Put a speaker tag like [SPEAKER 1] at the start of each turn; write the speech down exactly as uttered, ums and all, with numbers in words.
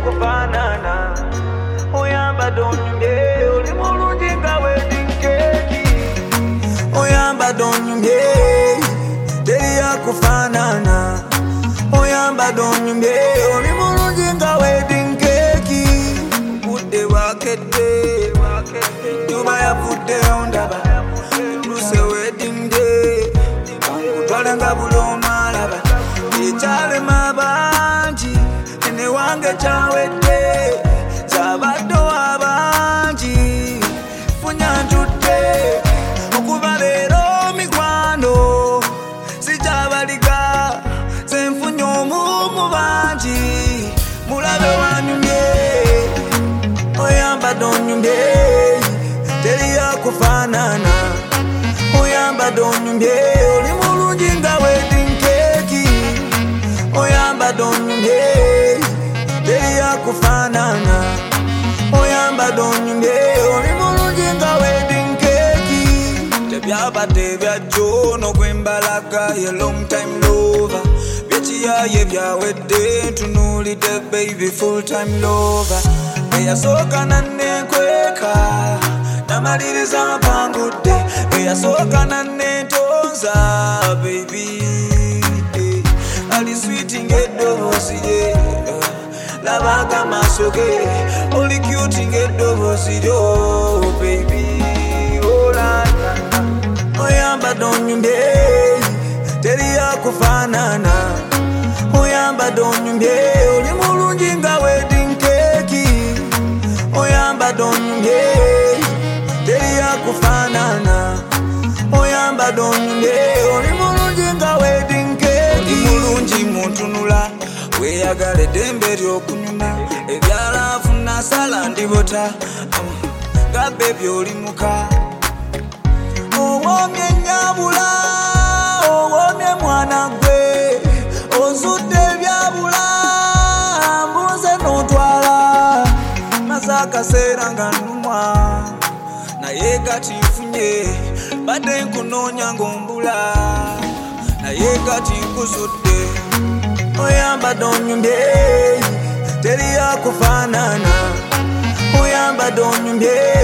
[SPEAKER 1] kufanana oyamba donyumye oli mulungi nga wedding cake oyamba donyumye teri yakufanana oyamba donyumye oli mulungi nga wedding cake budde bwakedde juba yavudde ondaba tuse wedding day kutwale nga buli omalaba ekyalema bangi ene wange kyawedde zabadde abangi funya ntudde okuva leero mikwano sikyabaliga senfunye omumu bangi mulabe wanyumye oyamba donyumye teri yakufanana oyamba donyumye oli mulungi nga wedding cake oyamba donyumye teri yakufanana oyamba donyumye oli mulungi nga wedding cake tebyabadde byajjo n'okwembalaga ye long time lover byekiyaye byawedde ntunuulidde baby full time lover eyasooka nannekweka namaliriza mpangudde eyasooka nannetonza baby ali sweet ng'eddoboozi lye labaga amaaso ge oli cute ng'eddoboozi lyo baby olana oyamba donyumye teri yakufanana oyamba donyumye oli mulungi nga wedding cake oyamba donyumye teri yakufanana oyamba donyumye oli mulungi nga wedding cake oli mulungi muntunula weyagala eddembe ly'okunyuma ebyalaafu nasala ndibota nga bebi oli muka owomye nyabula owomye mwana gwe ozudde ebyabula mbuze n'otwala maze akaseera nga nnumwa naye kati nfunye badde nkunoonya ng'ombula naye kati nkuzudde oyamba donyumye teri yakufanana oyamba donyumye